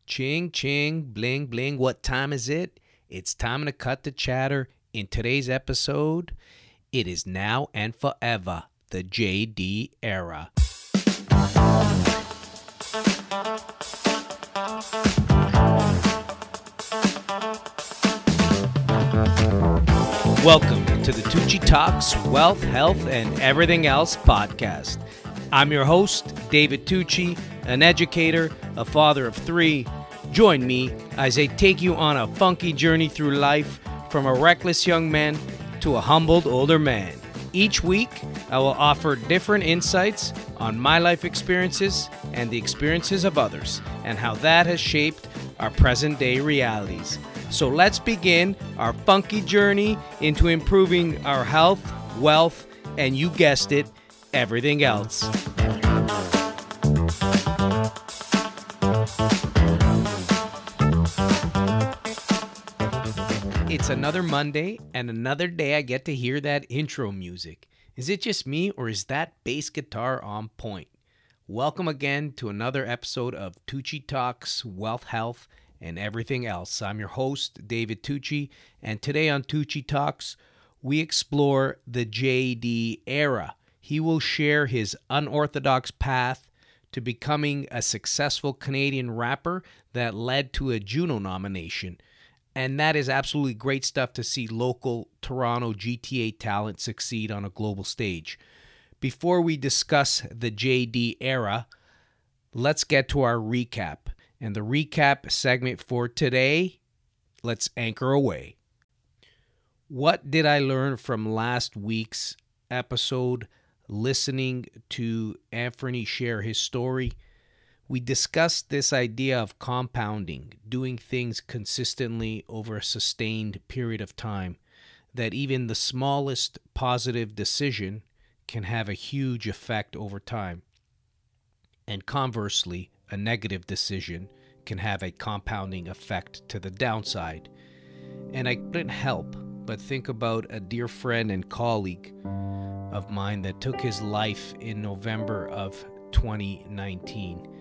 Ching, ching, bling, bling. What time is it? It's time to cut the chatter. In today's episode, it is now and forever the JD era. Welcome to the Tucci Talks Wealth, Health, and Everything Else podcast. I'm your host, David Tucci, an educator, a father of three. Join me as I take you on a funky journey through life from a reckless young man to a humbled older man. Each week, I will offer different insights on my life experiences and the experiences of others and how that has shaped our present-day realities. So let's begin our funky journey into improving our health, wealth, and you guessed it, everything else. It's another Monday and another day I get to hear that intro music. Is it just me or is that bass guitar on point? Welcome again to another episode of Tucci Talks Wealth, Health, and Everything Else. I'm your host, David Tucci, and today on Tucci Talks, we explore the JD era. He will share his unorthodox path to becoming a successful Canadian rapper that led to a Juno nomination. And that is absolutely great stuff to see local Toronto GTA talent succeed on a global stage. Before we discuss the JD era, let's get to our recap. And the recap segment for today, let's anchor away. What did I learn from last week's episode, listening to Anthony share his story? We discussed this idea of compounding, doing things consistently over a sustained period of time, that even the smallest positive decision can have a huge effect over time. And conversely, a negative decision can have a compounding effect to the downside. And I couldn't help but think about a dear friend and colleague of mine that took his life in November of 2019.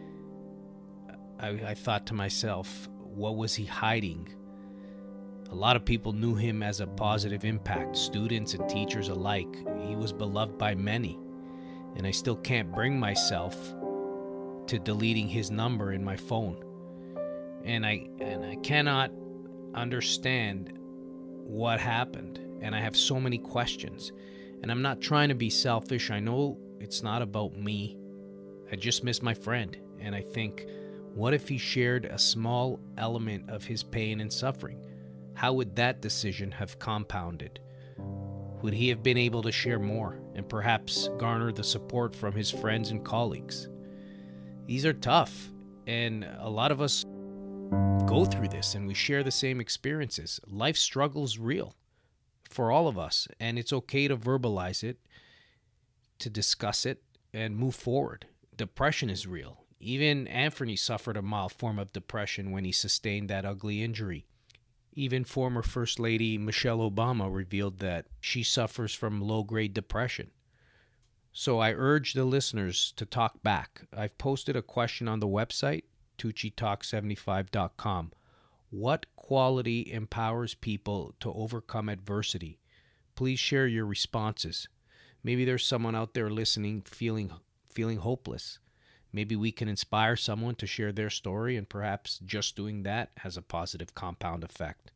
I thought to myself, what was he hiding? A lot of people knew him as a positive impact, students and teachers alike. He was beloved by many, and I still can't bring myself to deleting his number in my phone. And I cannot understand what happened, and I have so many questions. And I'm not trying to be selfish. I know it's not about me. I just miss my friend, and I think, what if he shared a small element of his pain and suffering? How would that decision have compounded? Would he have been able to share more and perhaps garner the support from his friends and colleagues? These are tough, and a lot of us go through this and we share the same experiences. Life struggle's real for all of us, and it's okay to verbalize it, to discuss it, and move forward. Depression is real. Even Anthony suffered a mild form of depression when he sustained that ugly injury. Even former First Lady Michelle Obama revealed that she suffers from low-grade depression. So I urge the listeners to talk back. I've posted a question on the website, tuccitalk75.com. What quality empowers people to overcome adversity? Please share your responses. Maybe there's someone out there listening feeling hopeless. Maybe we can inspire someone to share their story, and perhaps just doing that has a positive compound effect.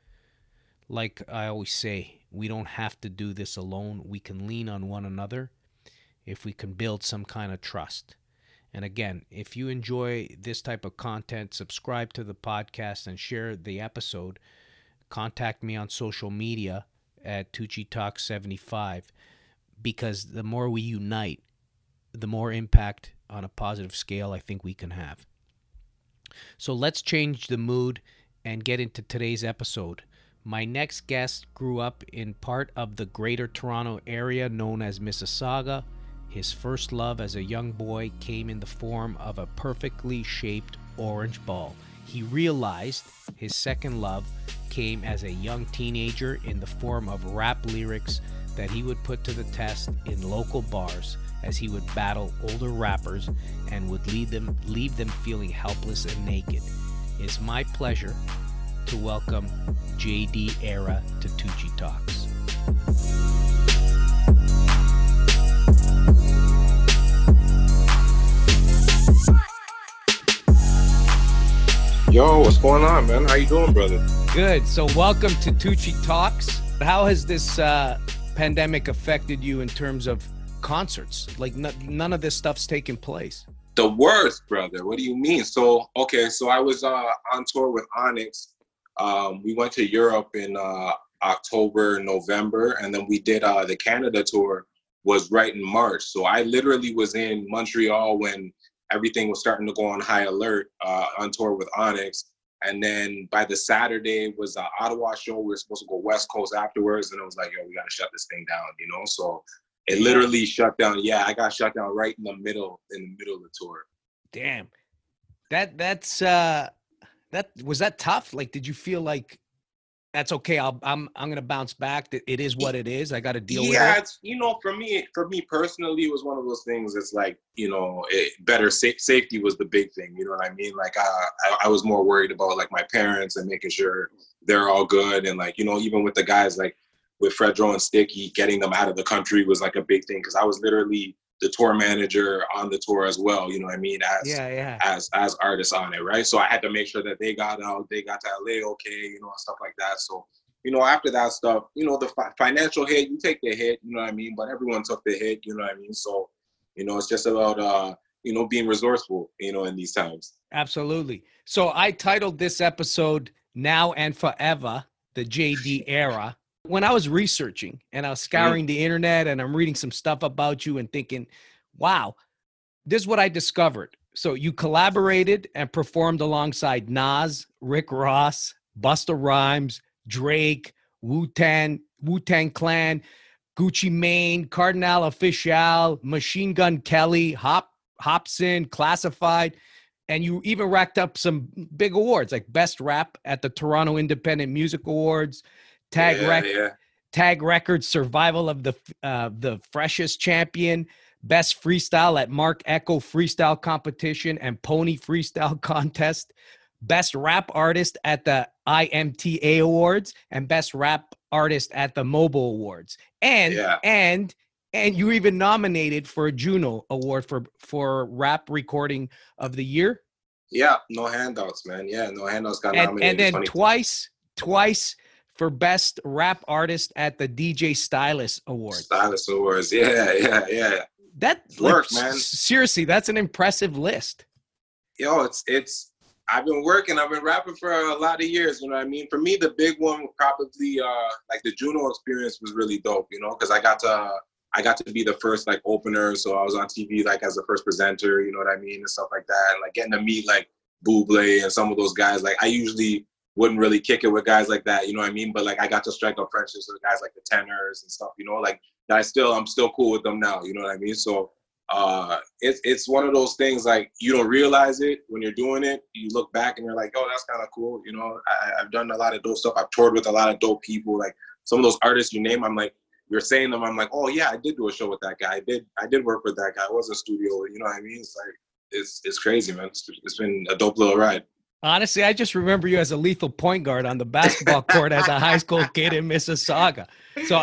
Like I always say, we don't have to do this alone. We can lean on one another if we can build some kind of trust. And again, if you enjoy this type of content, subscribe to the podcast and share the episode. Contact me on social media at TucciTalk75, because the more we unite, the more impact on a positive scale I think we can have. So let's change the mood and get into today's episode. My next guest grew up in part of the Greater Toronto area known as Mississauga. His first love as a young boy came in the form of a perfectly shaped orange ball. He realized his second love came as a young teenager in the form of rap lyrics that he would put to the test in local bars as he would battle older rappers and would leave them feeling helpless and naked. it's my pleasure to welcome JD Era to Tucci Talks. Yo, what's going on, man? How you doing, brother? Good. So welcome to Tucci Talks. How has this pandemic affected you in terms of concerts? Like none of this stuff's taking place. The worst, brother. What do you mean? So I was on tour with Onyx. We went to Europe in October, November, and then we did the Canada tour was right in March. So I literally was in Montreal when everything was starting to go on high alert on tour with Onyx. And then by the Saturday was the Ottawa show. We were supposed to go West Coast afterwards. And it was like, yo, we got to shut this thing down, you know? So it literally shut down. Yeah, I got shut down right in the middle of the tour. Damn. Was that tough? Like, did you feel like that's okay? I'm gonna bounce back. It is what it is. I got to deal with it. Yeah, it's, you know, for me personally, it was one of those things. It's like, you know, safety was the big thing. You know what I mean? Like, I was more worried about like my parents and making sure they're all good, and like, you know, even with the guys like with Fredro and Sticky, getting them out of the country was like a big thing because I was literally the tour manager on the tour as well, you know what I mean, as artists on it, right? So I had to make sure that they got out, they got to LA okay, you know, and stuff like that. So, you know, after that stuff, you know, the financial hit, you take the hit, you know what I mean? But everyone took the hit, you know what I mean? So, you know, it's just about, you know, being resourceful, you know, in these times. Absolutely. So I titled this episode Now and Forever, the JD Era. When I was researching and I was scouring the internet and I'm reading some stuff about you and thinking, wow, this is what I discovered. So you collaborated and performed alongside Nas, Rick Ross, Busta Rhymes, Drake, Wu-Tang Clan, Gucci Mane, Cardinal Official, Machine Gun Kelly, Hopsin, Classified. And you even racked up some big awards like Best Rap at the Toronto Independent Music Awards, Tag Record Survival of the Freshest Champion, Best Freestyle at Mark Echo Freestyle Competition and Pony Freestyle Contest, Best Rap Artist at the IMTA Awards, and Best Rap Artist at the Mobile Awards. And you even nominated for a Juno Award for Rap Recording of the Year. Yeah, no handouts, man. Yeah, no handouts got nominated. And then twice for Best Rap Artist at the DJ Stylist Awards. Stylist Awards, yeah. That work, man. Seriously, that's an impressive list. Yo, it's. I've been rapping for a lot of years. You know what I mean? For me, the big one probably like the Juno experience was really dope. You know, because I got to be the first like opener, so I was on TV like as the first presenter. You know what I mean, and stuff like that. And like getting to meet like Bublé and some of those guys. Like I usually wouldn't really kick it with guys like that, you know what I mean? But like I got to strike up friendships with guys like the Tenors and stuff, you know, like I'm still cool with them now, you know what I mean? So it's one of those things like you don't realize it when you're doing it. You look back and you're like, oh, that's kind of cool, you know. I've done a lot of dope stuff. I've toured with a lot of dope people. Like some of those artists you name, I'm like, you're saying them, I'm like, oh yeah, I did do a show with that guy. I did work with that guy. I was in studio, you know what I mean? It's like it's crazy, man. It's been a dope little ride. Honestly, I just remember you as a lethal point guard on the basketball court as a high school kid in Mississauga. So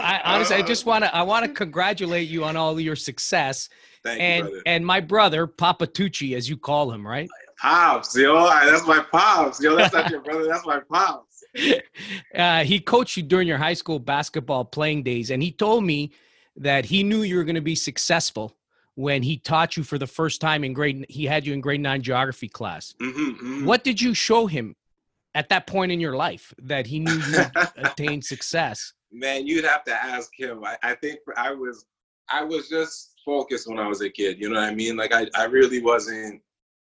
I want to congratulate you on all of your success. Thank you, and my brother, Papa Tucci, as you call him, right? Pops, yo, that's my pops. Yo, that's not your brother, that's my pops. He coached you during your high school basketball playing days, and he told me that he knew you were going to be successful when he taught you for the first time he had you in grade 9 geography class. What did you show him at that point in your life that he knew you would attain success? Man, you'd have to ask him. I think I was just focused when I was a kid. You know what I mean? Like I really wasn't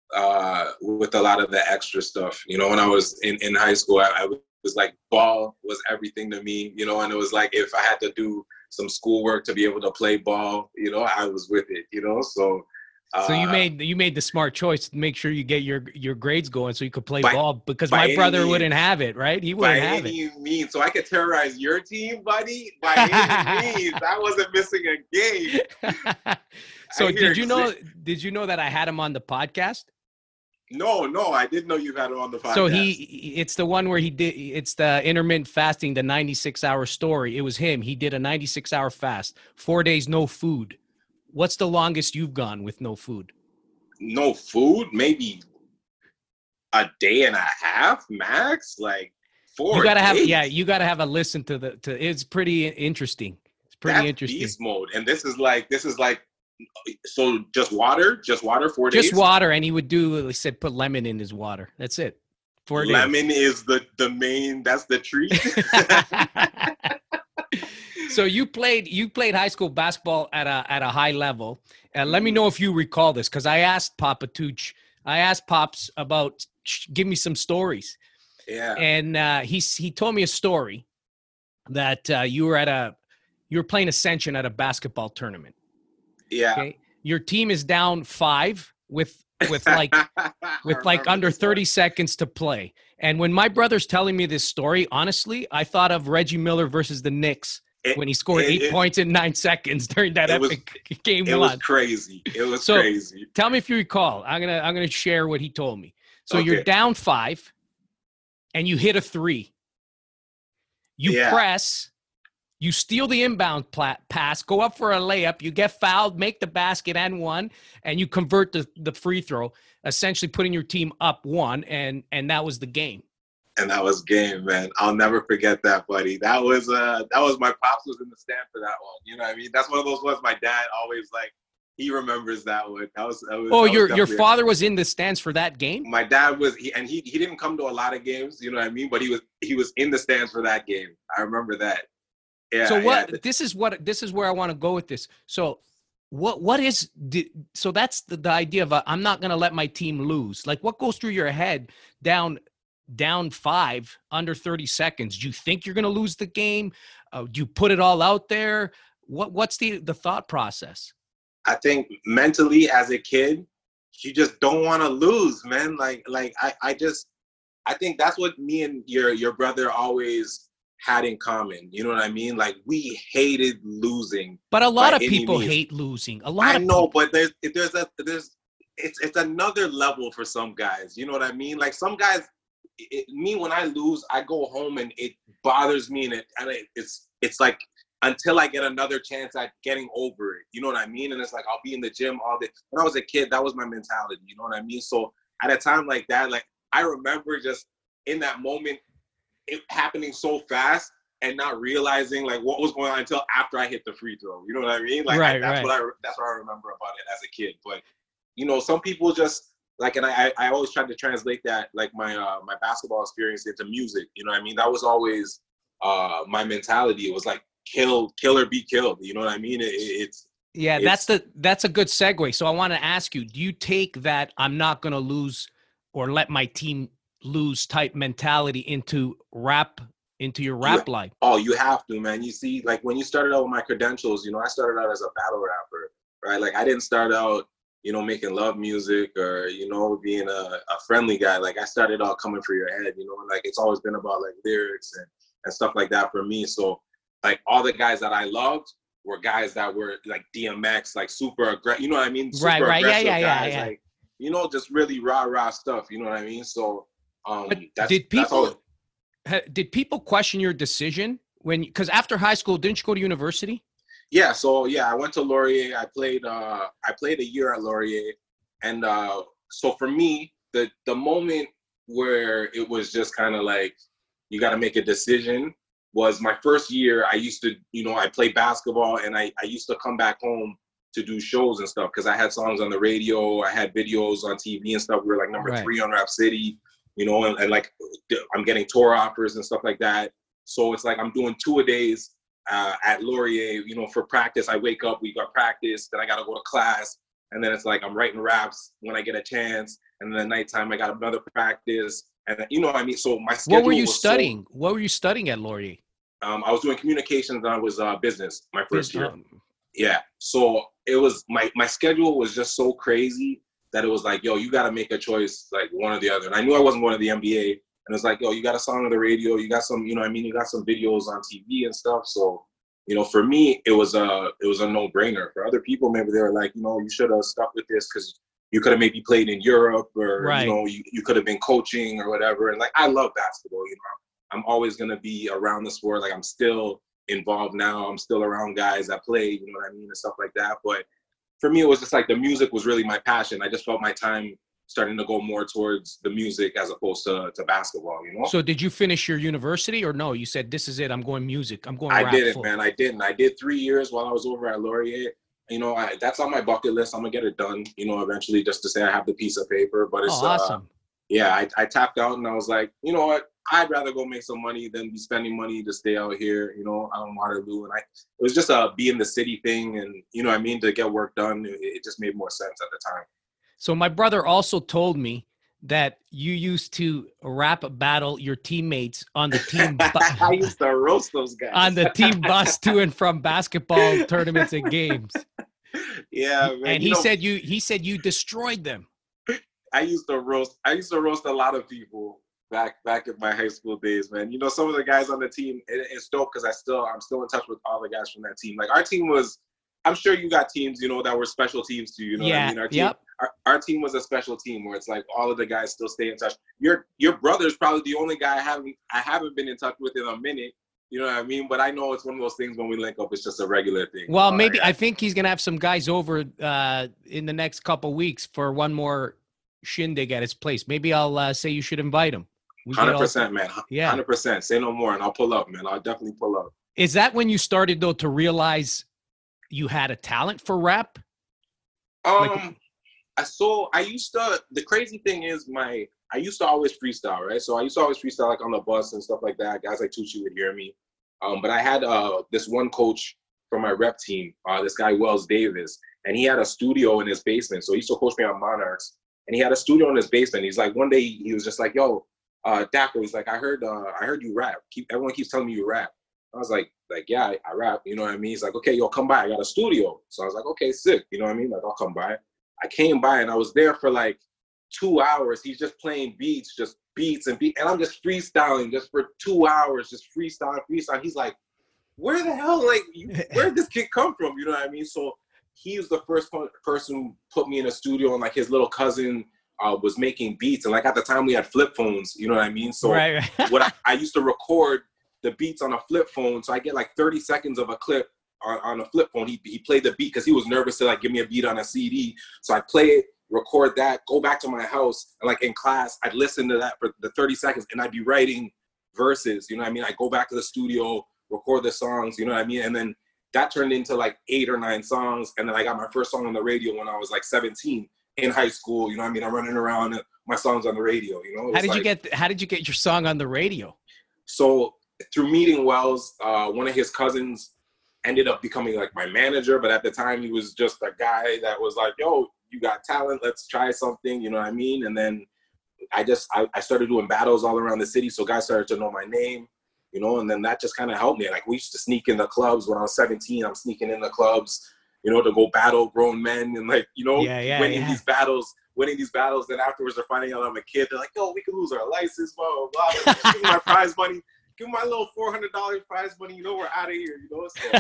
with a lot of the extra stuff. You know, when I was in high school, I was like, ball was everything to me, you know, and it was like if I had to do some schoolwork to be able to play ball, you know, I was with it, you know. So you made the smart choice to make sure you get your grades going so you could play ball, because my brother wouldn't have it, right? He wouldn't have it. By any means. So I could terrorize your team, buddy. By any means. I wasn't missing a game. So did you know that I had him on the podcast? No, I didn't know you had him on the So podcast. it's the one where he did, it's the intermittent fasting, the 96-hour story. It was him. He did a 96-hour fast, 4 days, no food. What's the longest you've gone with no food? No food, maybe a day and a half max, like You 4 gotta have, yeah, days. you gotta have a listen to. It's pretty interesting. It's pretty That's interesting. beast mode. And this is like so just water, four Just days. water, and he would do. He said, put lemon in his water. That's it. 4 days. Lemon is the main. That's the treat. So you played high school basketball at a high level, and let me know if you recall this, because I asked I asked Pops about, give me some stories, Yeah, and he told me a story that you were playing Ascension at a basketball tournament. yeah. Okay, your team is down 5 with like I under remember this 30 one. seconds to play. And when my brother's telling me this story, honestly, I thought of Reggie Miller versus the Knicks It, when he scored it, 8 it, points in 9 seconds during that it was epic game it was one. crazy. It was So crazy. tell me if you recall. I'm gonna share what he told me. So you're Okay. down 5 and you hit a 3. You Yeah. press, you steal the inbound pass, go up for a layup, you get fouled, make the basket and 1, and you convert the free throw, essentially putting your team up 1, and that was the game. And that was game, man. I'll never forget that, buddy. That was my pops was in the stand for that one. You know what I mean? That's one of those ones my dad always like. He remembers that one. Oh, that was your definitely father was in the stands for that game? my dad was he didn't come to a lot of games, you know what I mean? But he was in the stands for that game. I remember that. Yeah, So yeah. this is where I want to go with this. So so that's the idea of I'm not going to let my team lose. Like, what goes through your head down 5 under 30 seconds? Do you think you're going to lose the game? Do you put it all out there? What's the thought process? I think mentally as a kid, you just don't want to lose, man. I think that's what me and your brother always had in common. You know what I mean? Like, we hated losing But a by lot of any people means. hate losing. A lot I of know, people. but it's another level for some guys. You know what I mean? Like, some guys, me, when I lose, I go home and it bothers me, it's like until I get another chance at getting over it. You know what I mean? And it's like I'll be in the gym all day. When I was a kid, that was my mentality. You know what I mean? So at a time like that, like, I remember just in that moment, it happening so fast and not realizing like what was going on until after I hit the free throw. You know what I mean? Like, Right. that's what I remember about it as a kid. But some people just like, and I always tried to translate that, like, my basketball experience into music. You know what I mean? That was always my mentality. It was like kill or be killed. You know what I mean? Yeah, It's that's a good segue. So I want to ask you, do you take that I'm not going to lose or let my team lose type mentality into your you rap life? you have to, man. You see, like, when you started out with my credentials, I started out as a battle rapper, right? Like, I didn't start out making love music or being a friendly guy. Like, I started out coming for your head. Like, it's always been about like lyrics and stuff like that for me. So, like, all the guys that I loved were guys that were like DMX, like super aggressive. You know what I mean? Super Right. aggressive guys, Yeah. like, just really rah stuff. You know what I mean? So But that's all. did people question your decision because after high school, didn't you go to university? Yeah, so yeah, I went to Laurier. I played a year at Laurier, and so for me, the moment where it was just kind of like you got to make a decision was my first year. I used to, I played basketball, and I used to come back home to do shows and stuff because I had songs on the radio, I had videos on TV and stuff. We were like number Right. 3 on Rap City, and like I'm getting tour offers and stuff like that. So it's like I'm doing 2-a-days at Laurier, for practice. I wake up, we got practice, then I got to go to class. And then it's like I'm writing raps when I get a chance. And then at nighttime, I got another practice. And you know what I mean? So my schedule What were you was studying? What were you studying at Laurier? I was doing communications and I was business my first year. Um, Yeah. So it was my schedule was just so crazy that it was like, yo, you got to make a choice, like one or the other. And I knew I wasn't going to the NBA. And it's like, yo, you got a song on the radio, you got some, you got some videos on TV and stuff. So, for me, it was a no-brainer. For other people, maybe they were like, you should have stuck with this because you could have maybe played in Europe, or you Right. know, you could have been coaching or whatever. And like, I love basketball. You know, I'm always gonna be around the sport. Like, I'm still involved now. I'm still around guys that play. You know what I mean, and stuff like that. But for me, it was just like the music was really my passion. I just felt my time starting to go more towards the music as opposed to basketball. You know. So did you finish your university or no? You said, this is it. I'm going music. I'm going I rap didn't, full. man. I didn't. I did 3 years while I was over at Laurier. You know, that's on my bucket list. I'm gonna get it done, you know, eventually, just to say I have the piece of paper. But Oh, it's awesome. yeah, I tapped out and I was like, you know what? I'd rather go make some money than be spending money to stay out here, you know, out in Waterloo. And it was just a be in the city thing, and you know what I mean, to get work done. It just made more sense at the time. So my brother also told me that you used to rap battle your teammates on the team I used to roast those guys on the team bus to and from basketball tournaments and games. Yeah, man. And he said you destroyed them. I used to roast a lot of people back in my high school days, man. You know, some of the guys on the team, it's dope because I'm still in touch with all the guys from that team. Like, our team was, I'm sure you got teams, you know, that were special teams too. You know what I mean? Our team, our team was a special team where it's like all of the guys still stay in touch. Your brother's probably the only guy I haven't been in touch with in a minute. You know what I mean? But I know it's one of those things when we link up, it's just a regular thing. Well, maybe I think he's gonna have some guys over in the next couple weeks for one more shindig at his place. Maybe I'll say you should invite him. 100%, man. Yeah, 100%. Say no more, and I'll pull up, man. I'll definitely pull up. Is that when you started though to realize you had a talent for rap? The crazy thing is I used to always freestyle, right? So I used to always freestyle like on the bus and stuff like that. Guys like Tucci would hear me. But I had this one coach from my rep team, this guy Wells Davis, and he had a studio in his basement. So he used to coach me on Monarchs, and he had a studio in his basement. He's like, one day he was just like, yo, Daco, he's like, I heard you rap. Everyone keeps telling me you rap. I was like, yeah, I rap. You know what I mean? He's like, okay, yo, come by. I got a studio. So I was like, okay, sick. You know what I mean? Like, I'll come by. I came by and I was there for like 2 hours. He's just playing beats, and I'm just freestyling just for 2 hours, just freestyle. He's like, where the hell, like, where did this kid come from? You know what I mean? So he was the first person who put me in a studio, and like his little cousin was making beats. And like at the time we had flip phones, you know what I mean? So right. what I used to record the beats on a flip phone. So I get like 30 seconds of a clip on a flip phone. He played the beat because he was nervous to like give me a beat on a CD. So I play it, record that, go back to my house, and like in class, I'd listen to that for the 30 seconds and I'd be writing verses, you know what I mean? I go back to the studio, record the songs, you know what I mean? And then that turned into like 8 or 9 songs. And then I got my first song on the radio when I was like 17 in high school, you know what I mean? I'm running around, my songs on the radio, you know? How did you get your song on the radio? So through meeting Wells, one of his cousins ended up becoming like my manager, but at the time he was just a guy that was like, yo, you got talent, let's try something, you know what I mean? And then I started doing battles all around the city, so guys started to know my name, you know, and then that just kind of helped me. Like, we used to sneak in the clubs when I was 17. I'm sneaking in the clubs, you know, to go battle grown men and like, you know, winning these battles. Then afterwards they're finding out I'm a kid. They're like, yo, we can lose our license, blah, blah, blah. Give me my prize money. Give me my little $400 prize money. You know, we're out of here, you know? So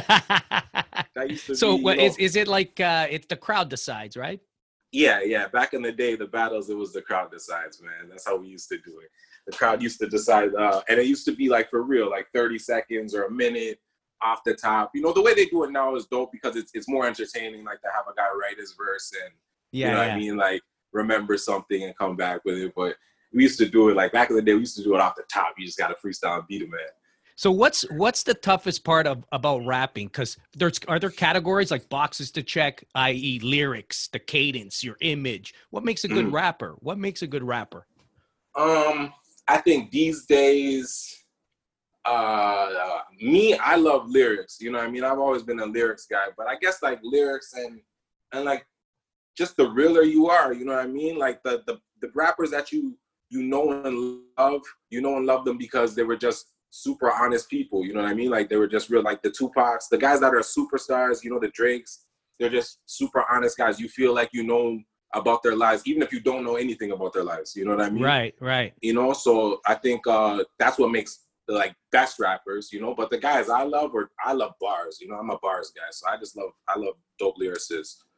that used to so be, what, is it like it's the crowd decides, right? Yeah. Back in the day, the battles, it was the crowd decides, man. That's how we used to do it. The crowd used to decide, and it used to be like for real, like 30 seconds or a minute off the top. You know, the way they do it now is dope because it's more entertaining, like to have a guy write his verse and, you know what I mean? Like, remember something and come back with it. But we used to do it, like back in the day, we used to do it off the top. You just got to freestyle and beat him, man. So what's the toughest part about rapping? Because are there categories like boxes to check, i.e. lyrics, the cadence, your image? What makes a good rapper? What makes a good rapper? I think these days, I love lyrics. You know what I mean? I've always been a lyrics guy, but I guess like lyrics and like just the realer you are, you know what I mean? Like the rappers that you know and love them because they were just super honest people, you know what I mean? Like they were just real, like the Tupacs, the guys that are superstars, you know, the Drakes, they're just super honest guys. You feel like you know about their lives, even if you don't know anything about their lives, you know what I mean? Right. You know, so I think that's what makes the like best rappers, you know, but the guys I love bars, you know, I'm a bars guy, so I love dope lyricists.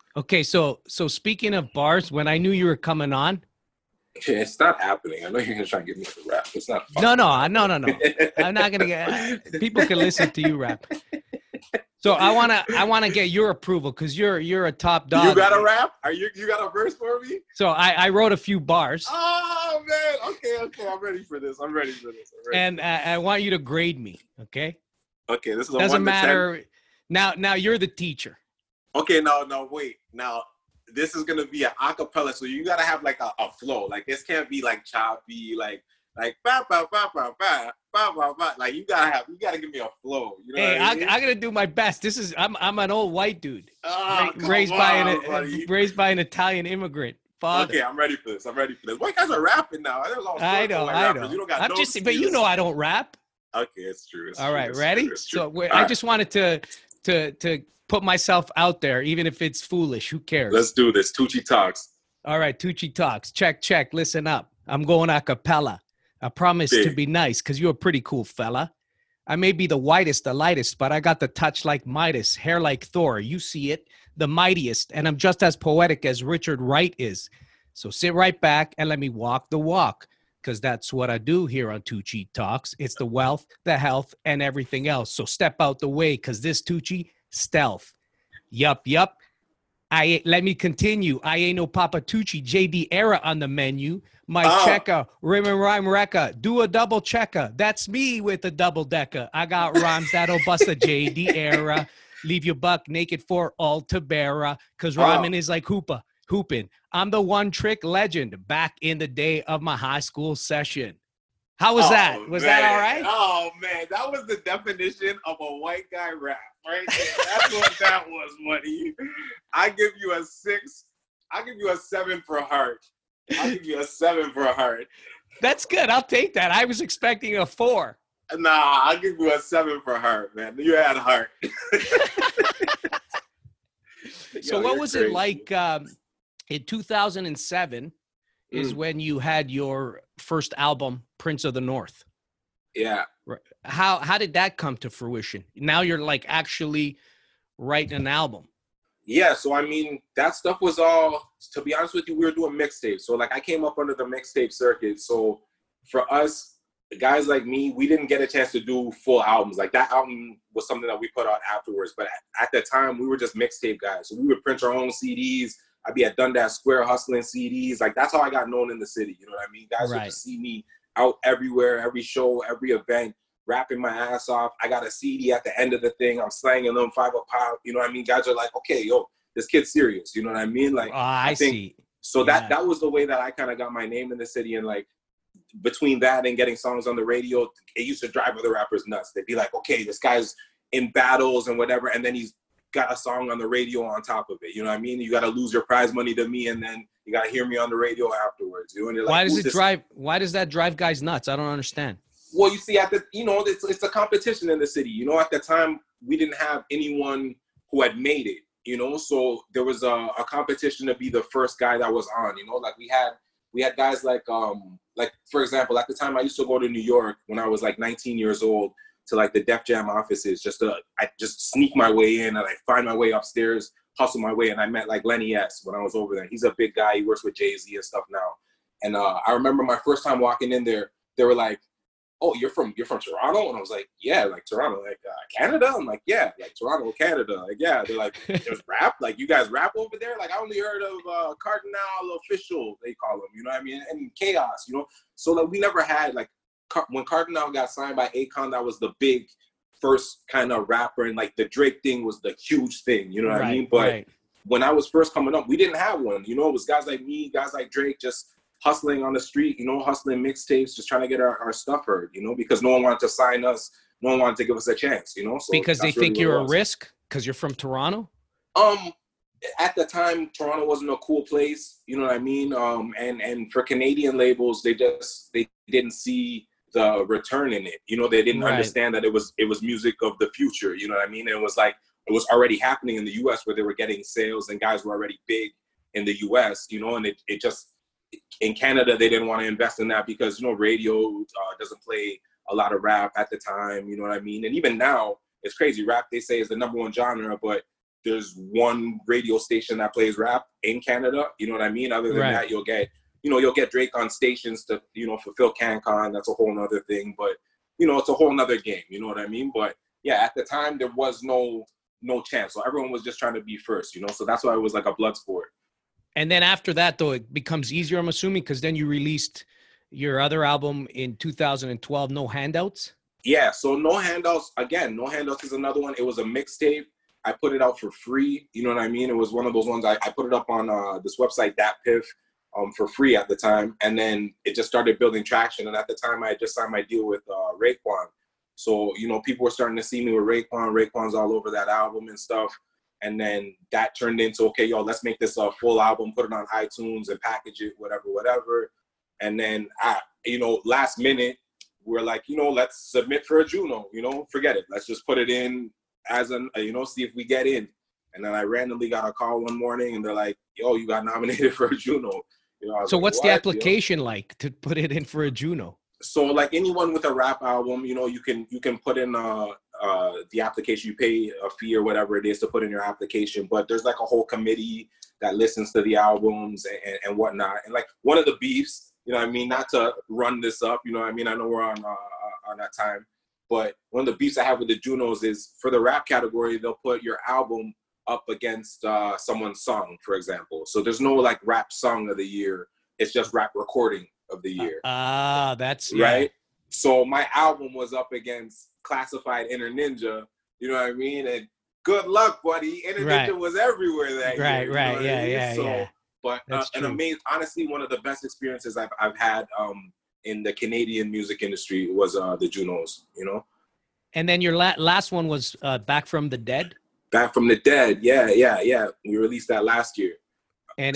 Okay, so speaking of bars, when I knew you were coming on, It's not happening. I know you're gonna try and get me to rap. It's not no, fucking no, no, no, no. I'm not gonna get. People can happening. listen to you rap. So I wanna get your approval because you're a top You dog. got a rap? You got a verse for me? So I wrote a few bars, Oh man, okay. I'm ready for this. I'm ready for this. and I want you to grade me. Okay, Okay, this is a doesn't 1 to 10. matter. Now you're the teacher. Okay, no, wait. Now this is gonna be an acapella, so you gotta have like a flow. Like this can't be like choppy, like ba ba ba ba ba ba ba ba. Like you gotta give me a flow. You know Hey, what I mean? I'm gonna do my best. I'm an old white dude, Oh, come raised by on, buddy. an Italian immigrant father. Okay, I'm ready for this. White guys are rapping now. There's all I sorts of know, white I rappers. know. You don't got I'm no just, but you excuse. know, I don't rap. Okay, it's true. All right, It's ready? True, it's true. So All I right, just wanted to put myself out there, even if it's foolish. Who cares? let's do this. Tucci talks. All right, Tucci talks. Check. Listen up. I'm going a cappella. I promise to Big. be nice because you're a pretty cool fella. I may be the whitest, the lightest, but I got the touch like Midas, hair like Thor. You see it, the mightiest, and I'm just as poetic as Richard Wright is. So sit right back and let me walk the walk because that's what I do here on Tucci Talks. It's the wealth, the health, and everything else. So step out the way because this Tucci, stealth. Yup. Let me continue. I ain't no Papa Tucci, JD Era on the menu. My checker, rim and rhyme wrecker, do a double checker. That's me with a double decker. I got rhymes that'll bust a JD Era. Leave your buck naked for all to bear. Cause rhyming is like hooping. I'm the one trick legend back in the day of my high school session. How was that? Was that all right? Oh man, that was the definition of a white guy rap, right there. That's what that was, buddy. I give you a 6. I give you a 7 for heart. I'll give you a 7 for heart. That's good. I'll take that. I was expecting a 4. Nah, I'll give you a 7 for heart, man. You had heart. So what was it like in 2007 is when you had your first album, Prince of the North? Yeah. How did that come to fruition? Now you're like actually writing an album. Yeah, so I mean, that stuff was all, to be honest with you, we were doing mixtapes. So like I came up under the mixtape circuit. So for us, guys like me, we didn't get a chance to do full albums. Like that album was something that we put out afterwards. But at the time, we were just mixtape guys. So we would print our own CDs. I'd be at Dundas Square hustling CDs. Like that's how I got known in the city. You know what I mean? Guys would just see me out everywhere, every show, every event, rapping my ass off. I got a CD at the end of the thing. I'm slanging them 5 a pop. You know what I mean? Guys are like, okay, yo, this kid's serious. You know what I mean? Like, I think, see. So that was the way that I kind of got my name in the city. And like between that and getting songs on the radio, it used to drive other rappers nuts. They'd be like, okay, this guy's in battles and whatever. And then he's got a song on the radio on top of it. You know what I mean? You got to lose your prize money to me, and then you got to hear me on the radio afterwards. You know? And you're like, why does that drive guys nuts? I don't understand. Well, you see, it's a competition in the city. You know, at the time, we didn't have anyone who had made it, you know? So there was a competition to be the first guy that was on, you know? Like we had guys like for example, at the time I used to go to New York when I was like 19 years old to like the Def Jam offices I just sneak my way in and I find my way upstairs, hustle my way. And I met like Lenny S when I was over there. He's a big guy. He works with Jay-Z and stuff now. And I remember my first time walking in there, they were like, oh, you're from Toronto? And I was like, yeah, like Toronto, like Canada? I'm like, yeah, like Toronto, Canada. Like, yeah. They're like, there's rap? Like, you guys rap over there? Like, I only heard of Cardinal Official, they call him, you know what I mean? And Chaos, you know? So, like, we never had, like, when Cardinal got signed by Akon, that was the big first kind of rapper. And, like, the Drake thing was the huge thing, you know what I mean? But when I was first coming up, we didn't have one. You know, it was guys like me, guys like Drake, just hustling on the street, you know, hustling mixtapes, just trying to get our stuff heard, you know, because no one wanted to sign us. No one wanted to give us a chance, you know. So because they think you're a risk because you're from Toronto? At the time, Toronto wasn't a cool place, you know what I mean? And for Canadian labels, they didn't see the return in it. You know, they didn't understand that it was music of the future, you know what I mean? And it was like, it was already happening in the US where they were getting sales and guys were already big in the US, you know, and it just, in Canada, they didn't want to invest in that because, you know, radio doesn't play a lot of rap at the time, you know what I mean? And even now, it's crazy. Rap, they say, is the #1 genre, but there's one radio station that plays rap in Canada. You know what I mean? Other than that, you'll get Drake on stations to, fulfill CanCon. That's a whole nother thing. But, it's a whole nother game. You know what I mean? But yeah, at the time there was no chance. So everyone was just trying to be first, So that's why it was like a blood sport. And then after that, though, it becomes easier, I'm assuming, because then you released your other album in 2012, No Handouts. Yeah, so No Handouts, again, No Handouts is another one. It was a mixtape. I put it out for free. You know what I mean? It was one of those ones I put it up on this website, DatPiff, for free at the time. And then it just started building traction. And at the time, I had just signed my deal with Raekwon. So, people were starting to see me with Raekwon. Raekwon's all over that album and stuff. And then that turned into, okay, yo, let's make this a full album, put it on iTunes and package it, whatever. And then, last minute, we're like, let's submit for a Juno, forget it. Let's just put it in as see if we get in. And then I randomly got a call one morning and they're like, yo, you got nominated for a Juno. So like, what's the application like to put it in for a Juno? So like anyone with a rap album, you can put in the application, you pay a fee or whatever it is to put in your application. But there's like a whole committee that listens to the albums and whatnot. And like one of the beefs, not to run this up, I know we're on that time, but one of the beefs I have with the Junos is for the rap category, they'll put your album up against someone's song, for example. So there's no like rap song of the year. It's just rap recording of the year. That's right. Yeah. So my album was up against Classified Inner Ninja, you know what I mean? And good luck, buddy. Inner Ninja was everywhere that year. Right. Yeah. But honestly, one of the best experiences I've had in the Canadian music industry was the Junos, And then your last one was Back from the Dead. Back from the Dead, yeah. We released that last year. And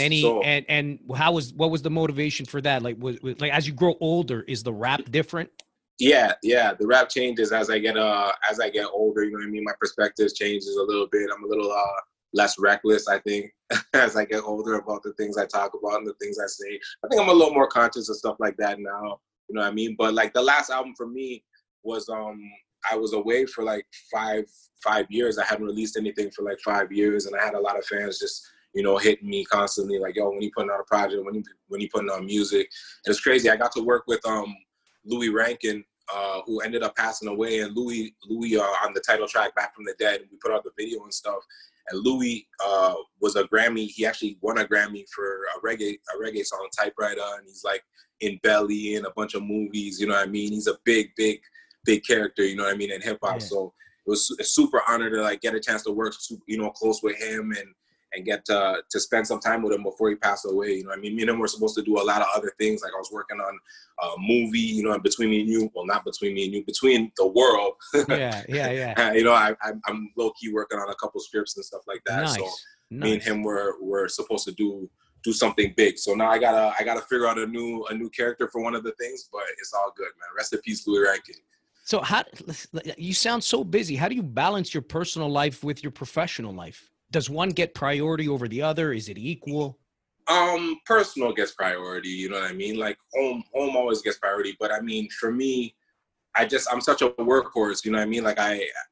what was the motivation for that? Like, was like as you grow older, is the rap different? Yeah. The rap changes as I get older. You know what I mean? My perspective changes a little bit. I'm a little less reckless, I think, as I get older about the things I talk about and the things I say. I think I'm a little more conscious of stuff like that now. You know what I mean? But like the last album for me was I was away for like five years. I hadn't released anything for like 5 years, and I had a lot of fans just hitting me constantly like, yo, when you putting out a project, when you putting out music. And it's crazy. I got to work with Louis Rankin, who ended up passing away, and Louis on the title track Back from the Dead, we put out the video and stuff. And Louis was a Grammy. He actually won a Grammy for a reggae song, Typewriter, and he's like in Belly and a bunch of movies. You know what I mean? He's a big character. You know what I mean, in hip hop. Yeah. So it was a super honor to like get a chance to work, close with him and get to spend some time with him before he passed away. You know what I mean? Me and him were supposed to do a lot of other things. Like I was working on a movie, Between Me and You. Well, not Between Me and You, Between the World. Yeah. I'm low-key working on a couple scripts and stuff like that. Nice. So me and him were supposed to do something big. So now I gotta figure out a new character for one of the things, but it's all good, man. Rest in peace, Louis Rankin. So you sound so busy. How do you balance your personal life with your professional life? Does one get priority over the other? Is it equal? Personal gets priority, you know what I mean? Like home always gets priority. But I mean, for me, I'm such a workhorse, you know what I mean? Like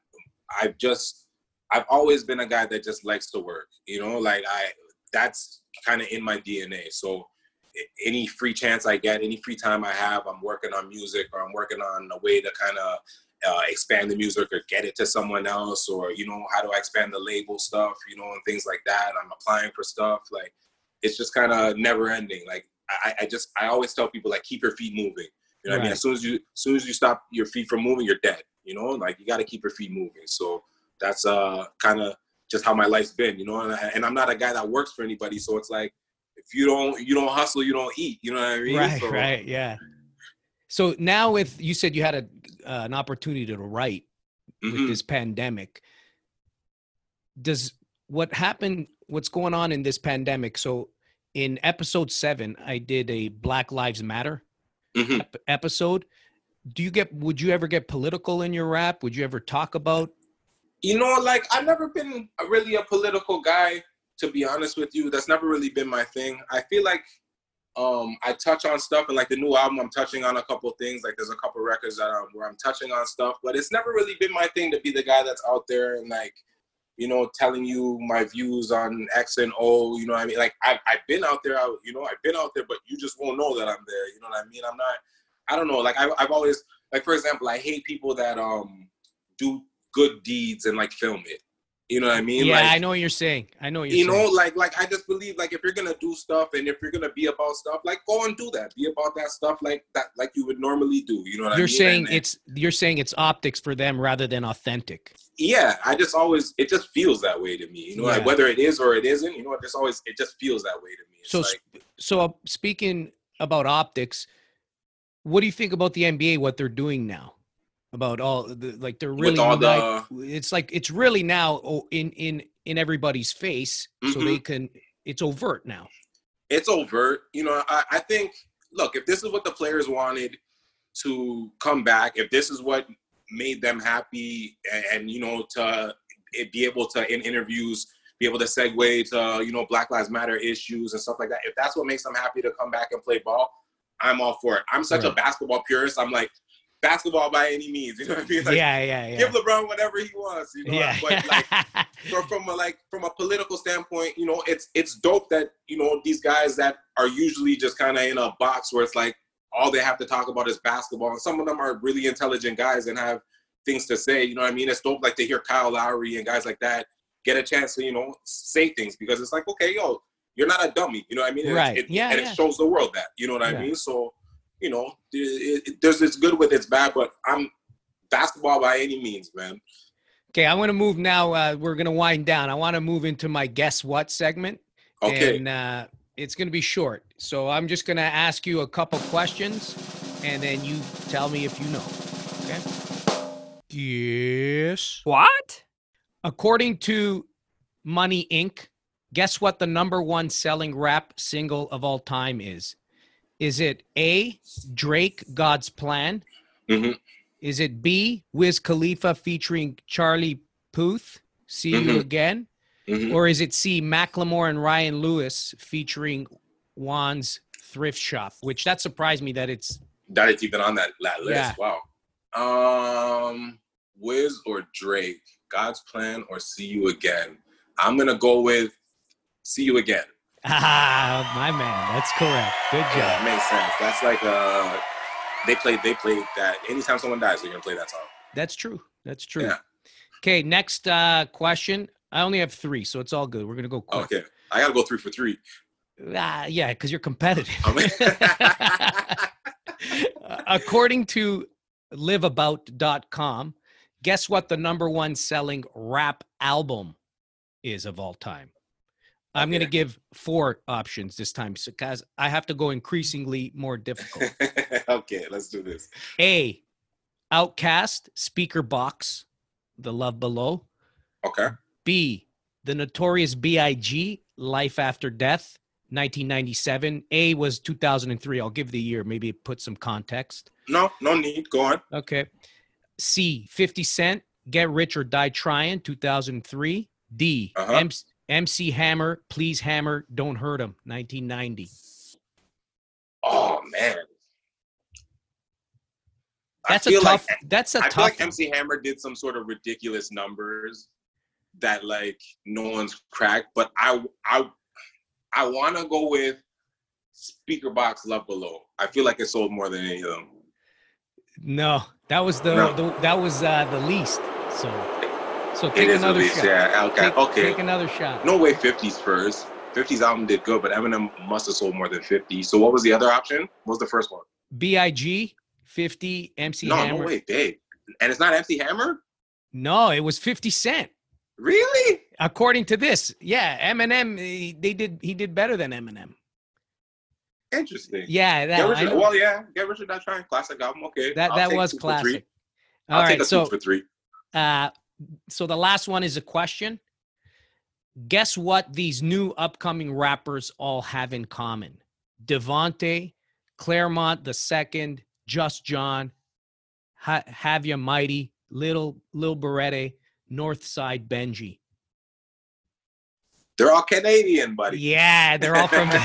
I've always been a guy that just likes to work, like that's kind of in my DNA. So any free chance I get, any free time I have, I'm working on music, or I'm working on a way to kind of expand the music or get it to someone else, or how do I expand the label stuff, and things like that. I'm applying for stuff. Like it's just kind of never ending. Like I always tell people, like, keep your feet moving. You know what I mean? As soon as you stop your feet from moving, you're dead. Like you got to keep your feet moving. So that's kind of just how my life's been. And I'm not a guy that works for anybody. So it's like if you don't hustle, you don't eat. You know what I mean? Right. Yeah. So now you said you had an opportunity to write with this pandemic. What's going on in this pandemic? So in episode 7, I did a Black Lives Matter episode. Would you ever get political in your rap? Would you ever talk about? Like I've never been really a political guy, to be honest with you. That's never really been my thing. I feel like I touch on stuff, and like the new album, I'm touching on a couple of things. Like there's a couple of records that where I'm touching on stuff, but it's never really been my thing to be the guy that's out there and like telling you my views on X and O. You know what I mean? Like I've been out there. I've been out there, but you just won't know that I'm there. You know what I mean? I'm not. I don't know. Like I've always, like, for example, I hate people that do good deeds and like film it. You know what I mean? Yeah, like, I know what you're saying. like I just believe, like, if you're gonna do stuff and if you're gonna be about stuff, like, go and do that. Be about that stuff like that, like you would normally do. You know what I mean? You're saying it's optics for them rather than authentic. Yeah, it just feels that way to me. Like whether it is or it isn't, it just feels that way to me. So speaking about optics, what do you think about the NBA? What they're doing now? About all like they're really it's really now in everybody's face, so they can. It's overt now. It's overt. I think. Look, if this is what the players wanted to come back, if this is what made them happy, and to be able to in interviews be able to segue to Black Lives Matter issues and stuff like that. If that's what makes them happy to come back and play ball, I'm all for it. I'm such a basketball purist. I'm like, basketball by any means, you know what I mean? Like, yeah. Give LeBron whatever he wants, But like, from a political standpoint, it's dope that these guys that are usually just kind of in a box where it's like all they have to talk about is basketball, and some of them are really intelligent guys and have things to say. You know what I mean? It's dope, like, to hear Kyle Lowry and guys like that get a chance to say things, because it's like, okay, you're not a dummy, you know what I mean? Right? It shows the world that, you know what I mean? So. There's its good with its bad, but I'm basketball by any means, man. Okay, I want to move now. We're going to wind down. I want to move into my Guess What segment. Okay. And it's going to be short. So I'm just going to ask you a couple questions, and then you tell me if you know. Okay? Yes. What? According to Money Inc., guess what the #1 selling rap single of all time is? Is it A, Drake, God's Plan? Mm-hmm. Is it B, Wiz Khalifa featuring Charlie Puth, See You Again? Mm-hmm. Or is it C, Macklemore and Ryan Lewis featuring Juan's Thrift Shop? Which that surprised me that it's even on that list. Yeah. Wow. Wiz or Drake, God's Plan or See You Again? I'm gonna go with See You Again. Ah, my man. That's correct. Good job. Yeah, it makes sense. That's like they played that. Anytime someone dies, they're gonna play that song. That's true. Yeah. Okay, next question. I only have 3, so it's all good. We're gonna go quick. Okay. I gotta go 3 for 3. Yeah, because you're competitive. According to liveabout.com, guess what the #1 selling rap album is of all time? I'm going to give 4 options this time because I have to go increasingly more difficult. Okay, let's do this. A, Outkast, Speaker Box, The Love Below. Okay. B, The Notorious B.I.G., Life After Death, 1997. A was 2003. I'll give the year. Maybe it puts some context. No need. Go on. Okay. C, 50 Cent, Get Rich or Die Trying, 2003. D, MC Hammer, Please Hammer, Don't Hurt Him, 1990. Oh man, that's a tough. I feel like MC Hammer did some sort of ridiculous numbers that like no one's cracked, but I want to go with Speaker Box, Love Below. I feel like it sold more than any of them. No, that was the least. So take another shot. Yeah, okay. Take another shot. No way 50's first. 50's album did good, but Eminem must have sold more than 50. So what was the other option? What was the first one? B.I.G., 50, MC Hammer. No way, babe. And it's not MC Hammer? No, it was 50 Cent. Really? According to this. Yeah, Eminem, he did better than Eminem. Interesting. Yeah. Get Rich or Die Trying. Classic album. Okay. That was classic. I'll take a 2 for 3. So the last one is a question. Guess what these new upcoming rappers all have in common? Devontae, Claremont II, Just John, Havia Mighty, Lil Berete, Northside Benji. They're all Canadian, buddy. Yeah, they're all from the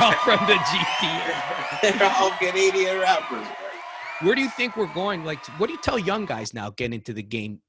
GTA. They're all Canadian rappers, buddy. Where do you think we're going? Like, what do you tell young guys now getting into the game?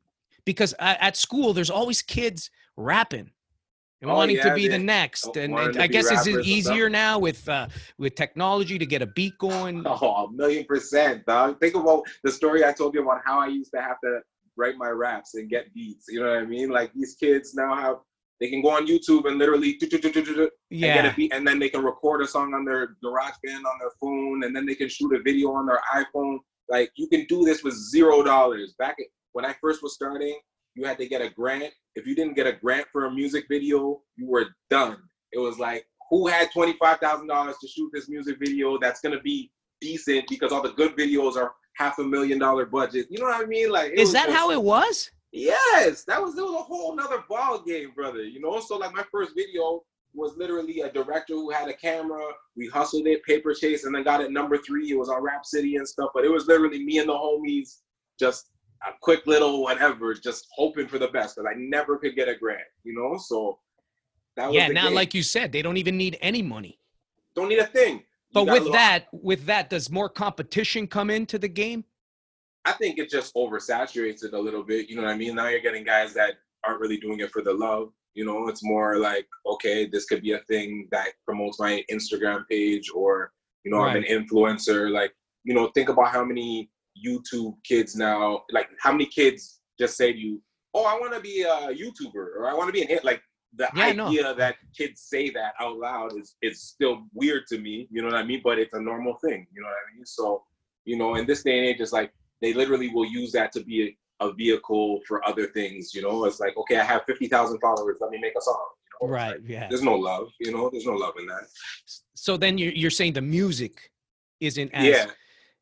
because at school there's always kids rapping and Oh wanting to yeah, be the they next. wanting And to I be guess is it rappers and stuff. easier now with technology to get a beat going? Oh, 1,000,000%, dog. Think about the story I told you about how I used to have to write my raps and get beats. You know what I mean? Like these kids now they can go on YouTube and literally and get a Yeah. beat, and then they can record a song on their GarageBand on their phone, and then they can shoot a video on their iPhone. Like you can do this with $0. When I first was starting, you had to get a grant. If you didn't get a grant for a music video, you were done. It was like, who had $25,000 to shoot this music video that's gonna be decent, because all the good videos are $500,000 budget. You know what I mean? Like, Is that how it was? Yes, it was a whole nother ball game, brother. You know, so like my first video was literally a director who had a camera. We hustled it, paper chase, and then got it #3. It was on Rap City and stuff, but it was literally me and the homies, just a quick little whatever, just hoping for the best, because I never could get a grant, you know? So that was the Now, game. like you said, they don't even need any money. Don't need a thing. But with that, does more competition come into the game? I think it just oversaturates it a little bit. You know what I mean? Now you're getting guys that aren't really doing it for the love. You know, it's more like, okay, this could be a thing that promotes my Instagram page, or, you know, right. I'm an influencer. Like, you know, think about how many YouTube kids now, like how many kids just say to you, oh, I want to be a YouTuber, or I want to be an hit. Like the idea that kids say that out loud is still weird to me. You know what I mean? But it's a normal thing. You know what I mean? So, you know, in this day and age, it's like, they literally will use that to be a vehicle for other things, you know? It's like, okay, I have 50,000 followers, let me make a song. You know? Right, like, yeah. There's no love, you know? There's no love in that. So then you're saying the music isn't as... Yeah.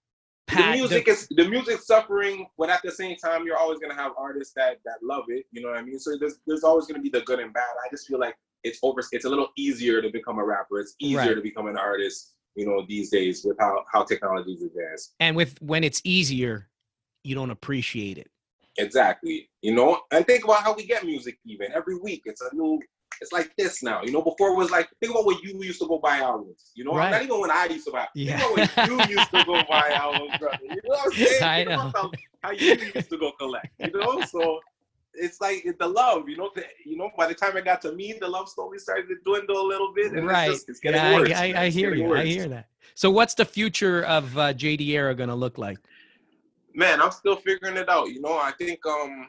The music's suffering, but at the same time, you're always going to have artists that love it, you know what I mean? So there's always going to be the good and bad. I just feel like it's a little easier to become a rapper. It's easier to become an artist, you know, these days with how technology is advanced. And when it's easier, you don't appreciate it. Exactly. You know, and think about how we get music even. Every week it's like this now. You know, before it was like, think about when you used to go buy albums. You know, not even when I used to buy. Yeah. Think about when you used to go buy albums, brother. You know what I'm saying? I think know. About how you used to go collect. You know, so it's like the love. You know, by the time it got to me, the love slowly started to dwindle a little bit. And it's getting worse. I hear you. I hear that. So what's the future of JD Era going to look like? Man, I'm still figuring it out. You know, I think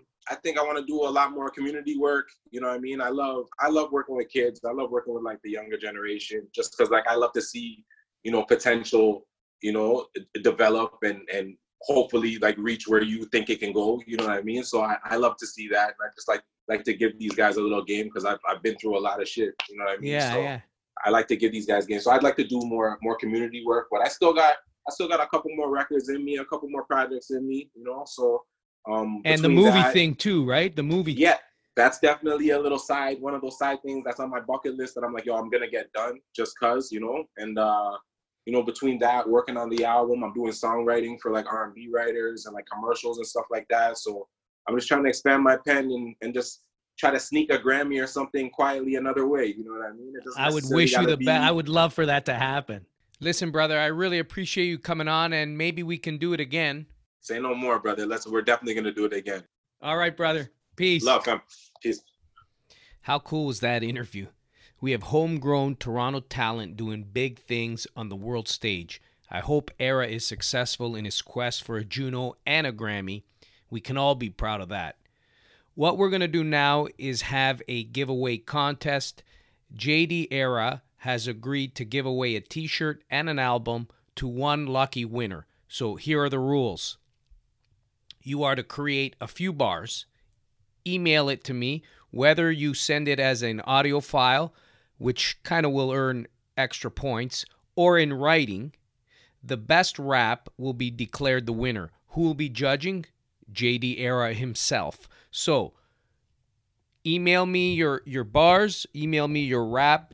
I want to do a lot more community work. You know what I mean? I love working with kids. I love working with like the younger generation, just because like I love to see, you know, potential, you know, develop and hopefully like reach where you think it can go. You know what I mean? So I love to see that. I just like to give these guys a little game, because I've been through a lot of shit. You know what I mean? Yeah. I like to give these guys games. So I'd like to do more community work, but I still got a couple more records in me, a couple more projects in me, you know. So and the movie thing too, right? The movie. Yeah, that's definitely a little one of those side things that's on my bucket list that I'm like, yo, I'm gonna get done just cause, you know. And you know, between that, working on the album, I'm doing songwriting for like R&B writers and like commercials and stuff like that. So I'm just trying to expand my pen and just try to sneak a Grammy or something quietly another way. You know what I mean? I would wish you the best. I would love for that to happen. Listen, brother, I really appreciate you coming on, and maybe we can do it again. Say no more, brother. We're definitely going to do it again. All right, brother. Peace. Love, fam. Peace. How cool was that interview? We have homegrown Toronto talent doing big things on the world stage. I hope Era is successful in his quest for a Juno and a Grammy. We can all be proud of that. What we're going to do now is have a giveaway contest. JD Era has agreed to give away a t-shirt and an album to one lucky winner. So here are the rules. You are to create a few bars, email it to me, whether you send it as an audio file, which kind of will earn extra points, or in writing. The best rap will be declared the winner. Who will be judging? JD Era himself. So email me your bars, email me your rap,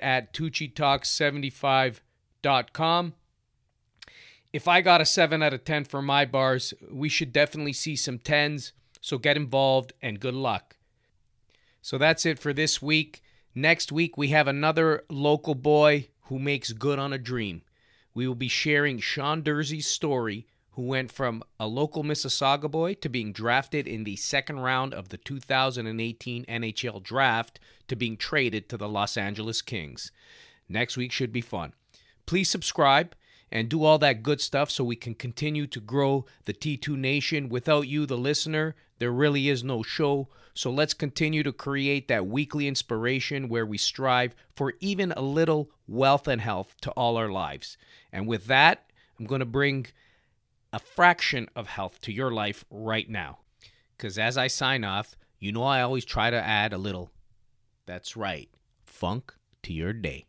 david@tuccitalk75.com. If I got a 7 out of 10 for my bars, we should definitely see some 10s, so get involved and good luck. So that's it for this week. Next week, we have another local boy who makes good on a dream. We will be sharing Sean Dursey's story, who went from a local Mississauga boy to being drafted in the second round of the 2018 NHL draft to being traded to the Los Angeles Kings. Next week should be fun. Please subscribe and do all that good stuff so we can continue to grow the T2 Nation. Without you, the listener, there really is no show. So let's continue to create that weekly inspiration where we strive for even a little wealth and health to all our lives. And with that, I'm going to bring a fraction of health to your life right now. Because as I sign off, you know I always try to add a little, that's right, funk to your day.